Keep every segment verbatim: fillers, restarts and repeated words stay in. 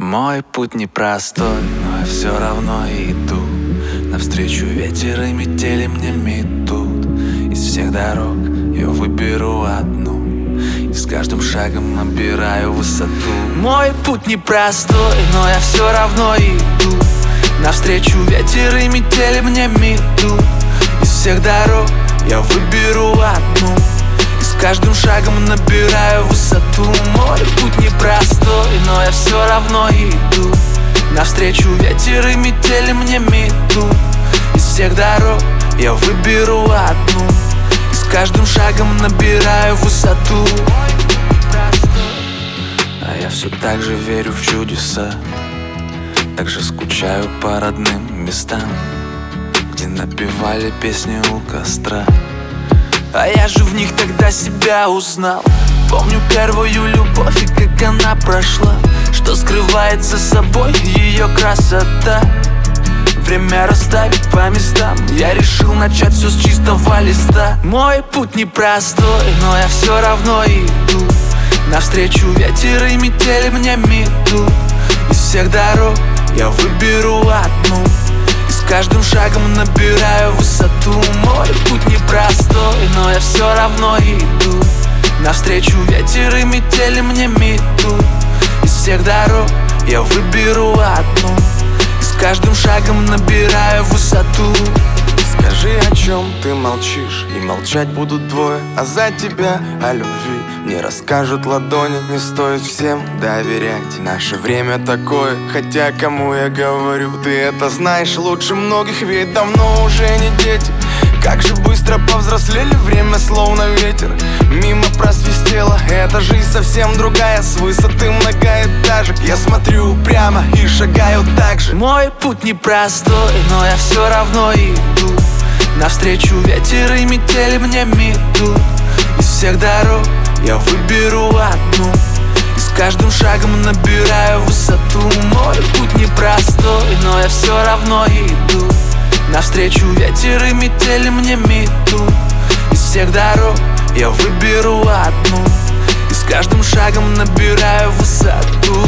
Мой путь непростой, но я все равно иду. Навстречу ветер и метели мне метут. Из всех дорог я выберу одну, и с каждым шагом набираю высоту. Мой путь непростой, но я все равно иду. Навстречу ветер и метели мне метут. Из всех дорог я выберу одну, и с каждым шагом набираю высоту. Мой путь непростой, но я все равно иду. Навстречу ветер и метели мне метут. Из всех дорог я выберу одну, и с каждым шагом набираю высоту. А я все так же верю в чудеса, так же скучаю по родным местам, где напевали песни у костра. А я же в них тогда себя узнал. Помню первую любовь и как она прошла, что скрывает за собой ее красота. Время расставить по местам, я решил начать все с чистого листа. Мой путь непростой, но я все равно иду. Навстречу ветер и метели мне метут. Из всех дорог я выберу одну, и с каждым шагом набираю высоту. Мой путь непростой, но я все равно иду. Навстречу ветер и метели мне метут. Из всех дорог я выберу одну, и с каждым шагом набираю высоту. Скажи, о чем ты молчишь, и молчать будут двое. А за тебя о любви мне расскажут ладони. Не стоит всем доверять, наше время такое. Хотя кому я говорю, ты это знаешь лучше многих. Ведь давно уже не дети. Как же быстро повзрослели, время словно ветер мимо просвистело. Эта жизнь совсем другая, с высоты многоэтажек. Я смотрю прямо и шагаю так же. Мой путь непростой, но я все равно иду. Навстречу ветер и метели мне метут. Из всех дорог я выберу одну, и с каждым шагом набираю высоту. Мой путь непростой, но я все равно иду. Навстречу ветер и метели мне метут. Из всех дорог я выберу одну, и с каждым шагом набираю высоту.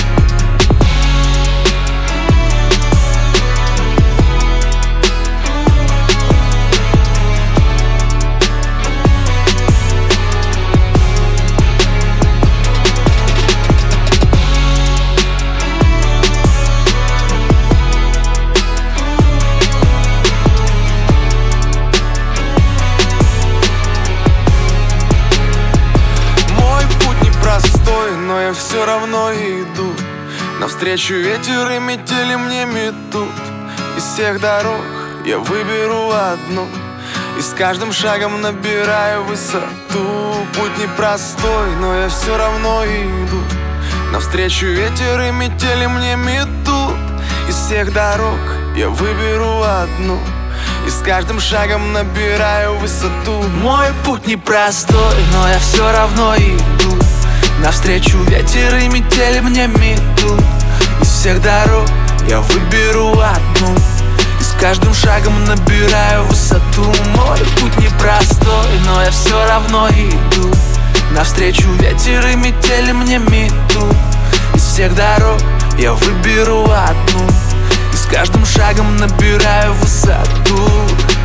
Но я все равно иду. Навстречу ветер и метели мне метут. Из всех дорог я выберу одну, и с каждым шагом набираю высоту. Путь непростой, но я все равно иду. Навстречу ветер и метели мне метут. Из всех дорог я выберу одну, и с каждым шагом набираю высоту. Мой путь непростой, но я все равно иду. Навстречу ветер и метели мне метут. Из всех дорог я выберу одну, и с каждым шагом набираю высоту. Мой путь непростой, но я все равно иду. Навстречу ветер и метели мне метут. Из всех дорог я выберу одну, и с каждым шагом набираю высоту.